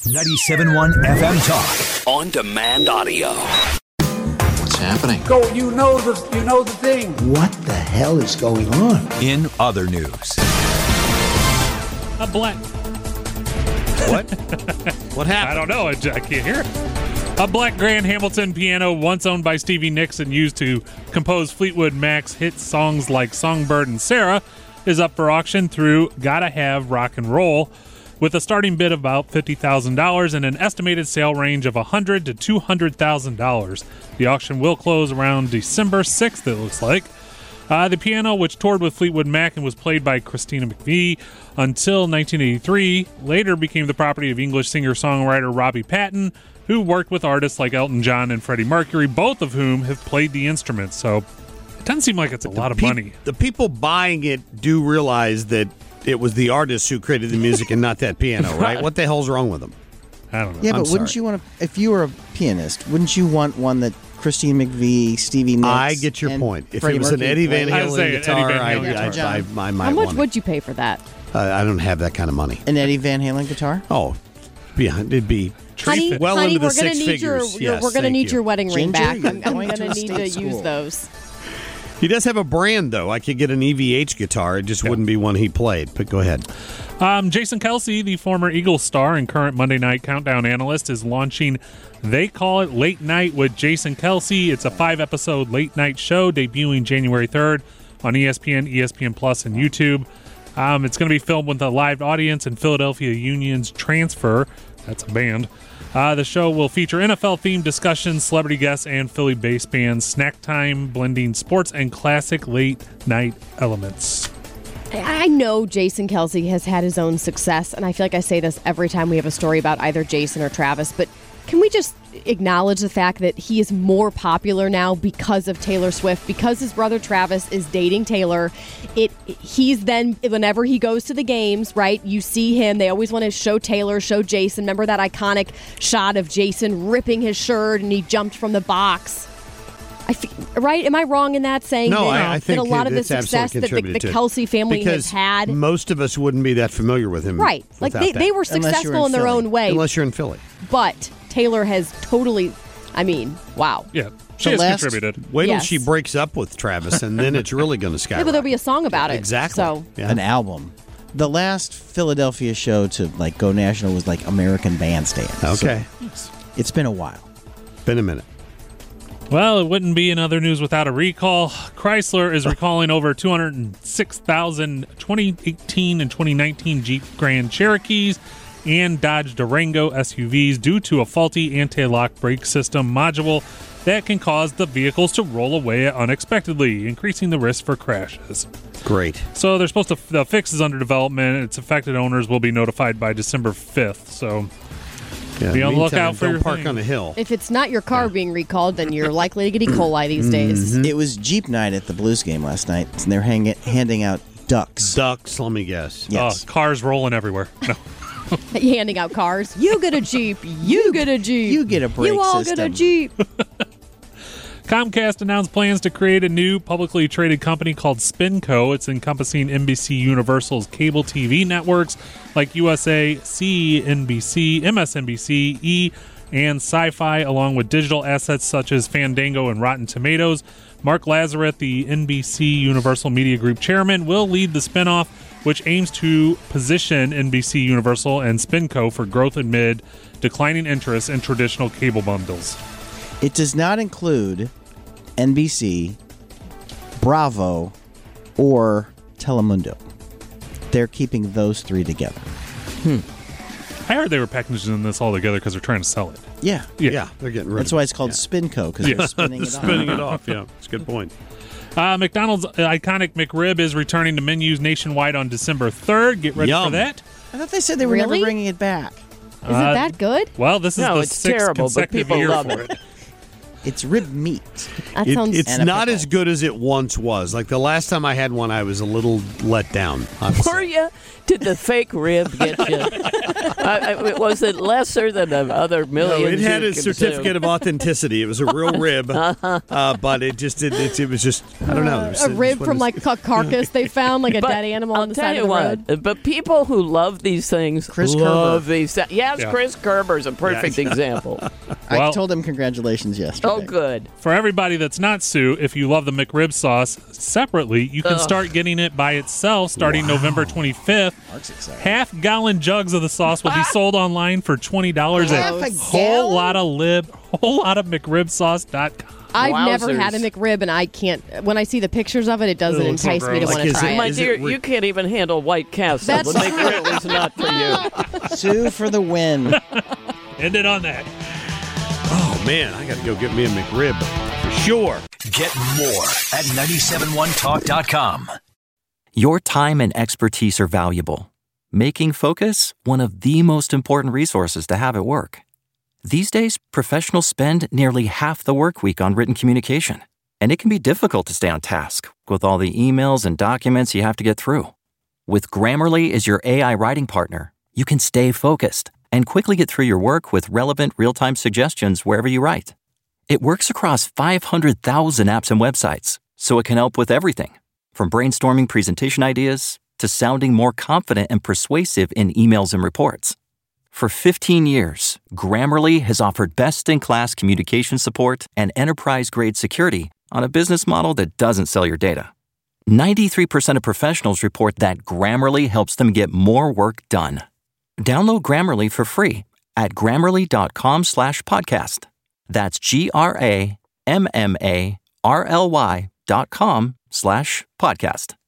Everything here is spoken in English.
97.1 FM Talk. On demand audio. What's happening? Go, you know the thing. What the hell is going on? In other news. A black. What? What happened? I don't know. I can't hear it. A black Grand Hamilton piano, once owned by Stevie Nicks and used to compose Fleetwood Mac's hit songs like Songbird and Sarah, is up for auction through Gotta Have Rock and Roll, with a starting bid of about $50,000 and an estimated sale range of $100,000 to $200,000. The auction will close around December 6th, it looks like. The piano, which toured with Fleetwood Mac and was played by Christina McVie until 1983, later became the property of English singer-songwriter Robbie Patton, who worked with artists like Elton John and Freddie Mercury, both of whom have played the instruments. So it doesn't seem like it's a lot of money. The people buying it do realize that it was the artist who created the music and not that piano, right? What the hell's wrong with them? I don't know. Yeah, but wouldn't you want to, if you were a pianist, wouldn't you want one that Christine McVie, Stevie Nicks? I get your point. If it was an Eddie Van Halen guitar, I might How much want would you pay for that? I don't have that kind of money. An Eddie Van Halen guitar? Oh, yeah, it'd be Honey, well into the we're six gonna need figures. we're going to need your wedding ring Ginger, back. I'm going going to to a need state to school. use those. He does have a brand, though. I could get an EVH guitar. It just wouldn't be one he played. But go ahead. Jason Kelce, the former Eagles star and current Monday Night Countdown analyst, is launching They Call It Late Night with Jason Kelce. It's a 5-episode late-night show debuting January 3rd on ESPN, ESPN Plus, and YouTube. It's going to be filmed with a live audience in Philadelphia Union's Transfer. That's a band. The show will feature NFL-themed discussions, celebrity guests, and Philly-based bands. Snack time, blending sports and classic late-night elements. I know Jason Kelce has had his own success, and I feel like I say this every time we have a story about either Jason or Travis, but can we just acknowledge the fact that he is more popular now because of Taylor Swift, because his brother Travis is dating Taylor? He's then, whenever he goes to the games, right, you see him, they always want to show Taylor, show Jason. Remember that iconic shot of Jason ripping his shirt and he jumped from the box? Right? Am I wrong in that saying I think that a lot of the it's success that the Kelce family has had? Most of us wouldn't be that familiar with him. Right. Like they were successful in their own way. Unless you're in Philly. But Taylor has totally, wow. Yeah, she has contributed. Wait till she breaks up with Travis, and then it's really going to skyrocket. Yeah, but there'll be a song about it. Exactly. So. Yeah. An album. The last Philadelphia show to go national was American Bandstand. Okay. So it's been a while. Been a minute. Well, it wouldn't be in other news without a recall. Chrysler is recalling over 206,000 2018 and 2019 Jeep Grand Cherokees and Dodge Durango SUVs due to a faulty anti-lock brake system module that can cause the vehicles to roll away unexpectedly, increasing the risk for crashes. Great. So they're supposed to, the fix is under development. Its affected owners will be notified by December 5th. So be on the lookout for your park thing. on a hill. If it's not your car being recalled, then you're likely to get E. coli these days. It was Jeep night at the Blues game last night, and they're handing out ducks. Ducks, let me guess. Yes. Cars rolling everywhere. No. Handing out cars. You get a Jeep. You get a Jeep. You get a brake You all system. get a Jeep. Comcast announced plans to create a new publicly traded company called SpinCo. It's encompassing NBC Universal's cable TV networks like USA, CNBC, MSNBC, E!, and Sci-Fi, along with digital assets such as Fandango and Rotten Tomatoes. Mark Lazarus, the NBC Universal Media Group chairman, will lead the spinoff, which aims to position NBC Universal and SpinCo for growth amid declining interest in traditional cable bundles. It does not include NBC, Bravo, or Telemundo. They're keeping those three together. I heard they were packaging this all together because they're trying to sell it. Yeah. Yeah, they're getting rid That's of it. why it's called SpinCo, because they're spinning it off. Spinning it off, yeah. That's a good point. McDonald's iconic McRib is returning to menus nationwide on December 3rd. Get ready Yum. for that. I thought they said they were Really? never bringing it back. Is it that good? Well, this is No, the it's sixth terrible, but consecutive people year love for it. it. It's rib meat. That sounds. It's And a not pickle. as good as it once was. Like the last time I had one, I was a little let down. Were you? Did the fake rib get you? Was it lesser than the other No, millions? it had you a certificate of authenticity. It was a real rib, but it just it was just I don't know. It was- A rib it from was- like a carcass they found, like a But dead animal I'll on the tell side you of the what, road. but people who love these things Chris love Kerber. these. Yes, Yeah. Chris Kerber's a perfect example. I Well- told him congratulations yesterday. Oh, good. For everybody that's not Sue, if you love the McRib sauce separately, you can start getting it by itself starting November 25th. Mark's excited. Half-gallon jugs of the sauce will be sold online for $20 Half a at gallon? whole lot of McRibsauce.com. I've never had a Wowzers. McRib, and I can't. When I see the pictures of it, it doesn't It looks so entice me to gross. want to Like, is try it- it. My Is dear, it you can't even handle White Castle. That's The McRib is not for you. Sue for the win. End it on that. Oh man, I got to go get me a McRib for sure. Get more at 971talk.com. Your time and expertise are valuable, making Focus one of the most important resources to have at work. These days, professionals spend nearly half the work week on written communication, and it can be difficult to stay on task with all the emails and documents you have to get through. With Grammarly as your AI writing partner, you can stay focused and quickly get through your work with relevant real-time suggestions wherever you write. It works across 500,000 apps and websites, so it can help with everything, from brainstorming presentation ideas to sounding more confident and persuasive in emails and reports. For 15 years, Grammarly has offered best-in-class communication support and enterprise-grade security on a business model that doesn't sell your data. 93% of professionals report that Grammarly helps them get more work done. Download Grammarly for free at grammarly.com/podcast. That's GRAMMARLY.com/podcast.